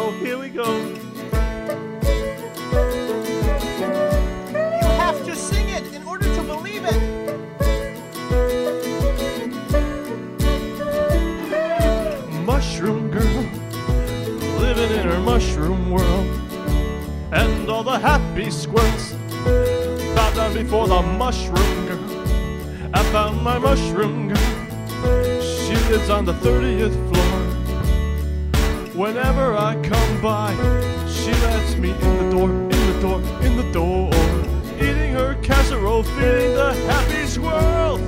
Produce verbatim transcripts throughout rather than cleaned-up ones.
go, here we go. You have to sing it in order to believe it. Mushroom girl, living in her mushroom world, and all the happy squirrels bow down before the mushroom girl. I found my mushroom girl. She lives on the thirtieth floor. Whenever I come by, she lets me in the door, in the door, in the door. Eating her casserole, feeding the happy squirrels.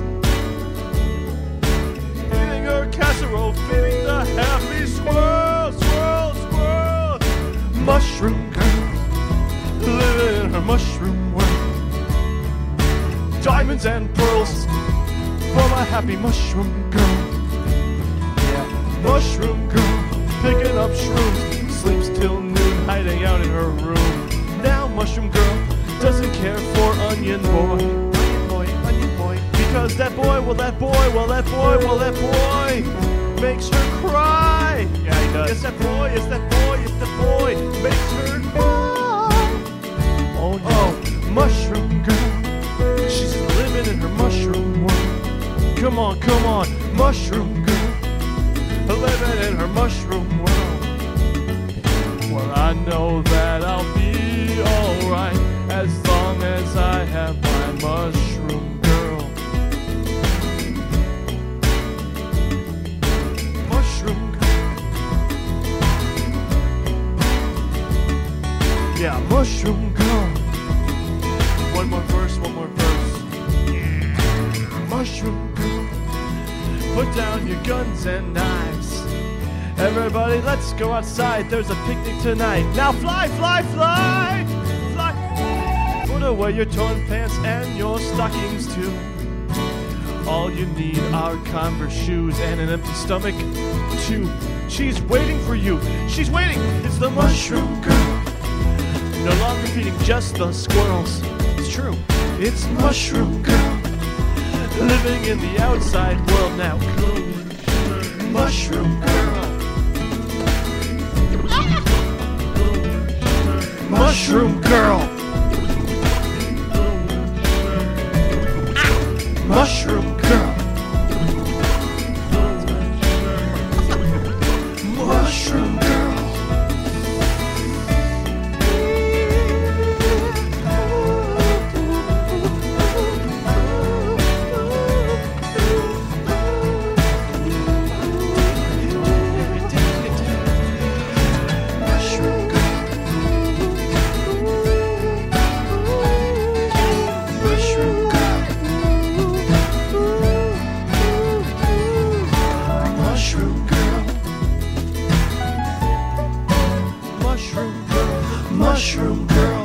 Eating her casserole, feeding the happy squirrels, squirrels, squirrels. Mushroom girl, living in her mushroom world. Diamonds and pearls for my happy mushroom girl. Yeah, mushroom girl, picking up shrooms, sleeps till noon, hiding out in her room. Now mushroom girl doesn't care for onion boy, onion boy, onion boy, because that boy, well that boy, well that boy, well that boy makes her cry. Yeah, he does. Yes, that boy, yes, that boy, yes, that boy makes her cry. Oh no, oh, mushroom girl, she's living in her mushroom world. Come on, come on, mushroom girl, living in her mushroom world. Well, I know that I'll be alright as long as I have my mushroom girl. Mushroom girl. Yeah, mushroom girl. One more verse, one more verse. Yeah. Mushroom girl. Put down your guns and knives. Everybody, let's go outside. There's a picnic tonight. Now fly, fly, fly, fly. Put away your torn pants and your stockings too. All you need are Converse shoes and an empty stomach too. She's waiting for you. She's waiting. It's the mushroom girl. No longer feeding just the squirrels. It's true. It's mushroom girl. Living in the outside world now. Mushroom girl. Mushroom girl. Mushroom girl. Mushroom girl. Mushroom girl.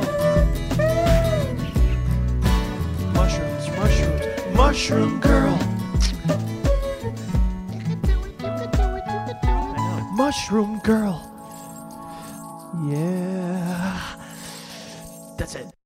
Mushrooms, mushrooms, mushroom girl. Mushroom girl. Yeah. That's it.